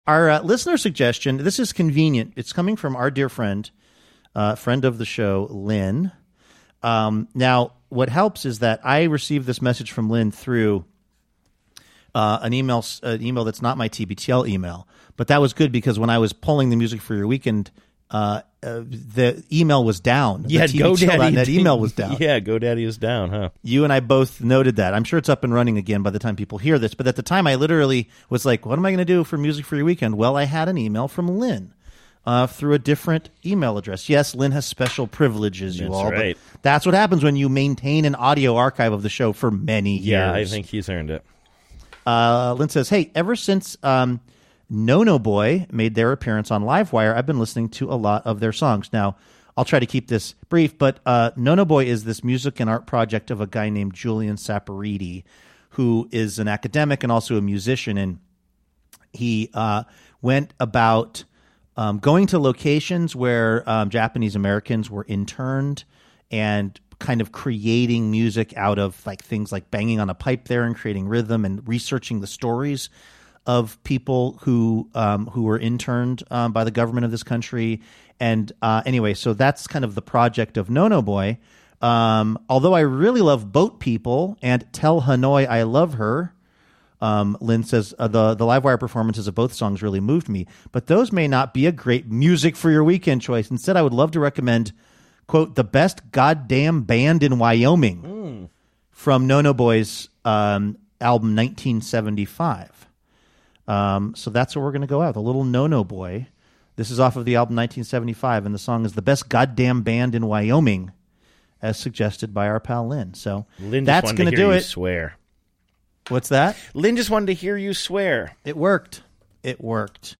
Our listener suggestion, this is convenient. It's coming from our dear friend of the show, Lynn. Now, what helps is that I received this message from Lynn through an email that's not my TBTL email. But that was good because when I was pulling the music for your weekend, the email was down. Yeah, GoDaddy. That email was down. Yeah, GoDaddy is down, huh? You and I both noted that. I'm sure it's up and running again by the time people hear this. But at the time, I literally was like, what am I going to do for music for your weekend? Well, I had an email from Lynn through a different email address. Yes, Lynn has special privileges, you all. Right. But that's what happens when you maintain an audio archive of the show for many years. Yeah, I think he's earned it. Lynn says, hey, ever since Nono Boy made their appearance on Livewire, I've been listening to a lot of their songs. Now, I'll try to keep this brief, but Nono Boy is this music and art project of a guy named Julian Saporiti, who is an academic and also a musician, and he went about going to locations where Japanese Americans were interned and kind of creating music out of like things like banging on a pipe there and creating rhythm and researching the stories of people who were interned by the government of this country. And anyway, so that's kind of the project of Nono Boy. Although I really love Boat People and Tell Hanoi I Love Her, Lynn says the Livewire performances of both songs really moved me. But those may not be a great music for your weekend choice. Instead, I would love to recommend, quote, the best goddamn band in Wyoming from Nono Boy's album 1975. So that's what we're going to go out with, a little Nono Boy. This is off of the album 1975, and the song is the best goddamn band in Wyoming, as suggested by our pal Lynn. So Lynn that's going to do it. Swear. What's that? Lynn just wanted to hear you swear. It worked. It worked.